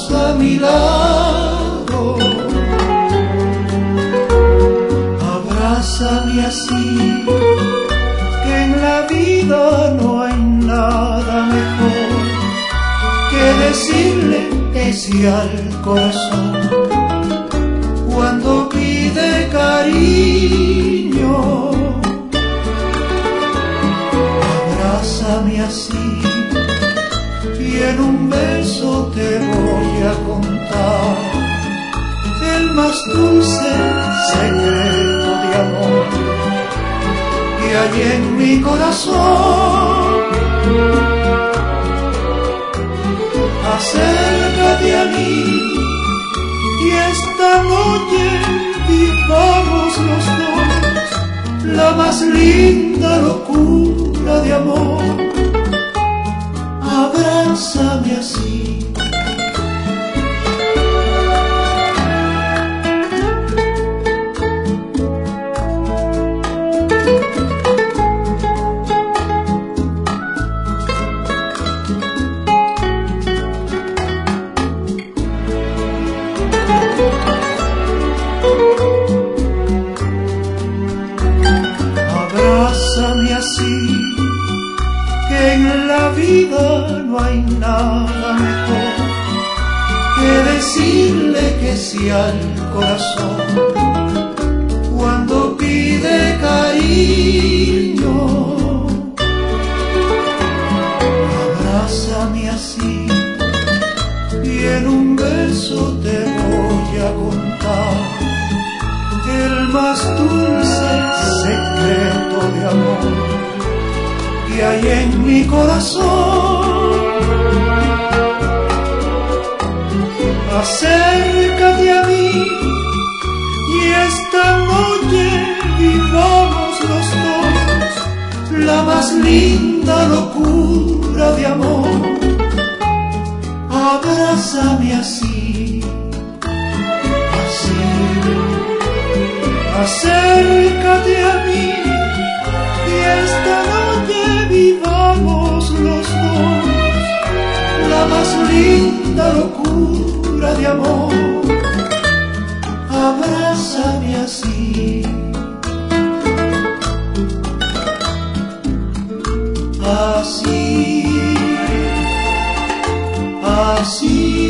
estás a mi lado. Abrázame así, que en la vida no hay nada mejor que decirle que sí al corazón cuando pide cariño. Abrázame así y en un beso te voy a contar el más dulce secreto de amor que hay en mi corazón. Acércate a mí y esta noche vivamos los dos la más linda locura de amor. Abrázame así. Abrázame así, que en la vida no hay nada mejor que decirle que sí al corazón cuando pide cariño. Abrázame así y en un beso te voy a contar el más dulce secreto de amor que hay en mi corazón. Acércate a mí y esta noche vivamos los dos la más linda locura de amor. Abrázame así, así. Acércate a mí y esta noche vivamos los dos la más linda locura de amor. Abrázame así, así, así.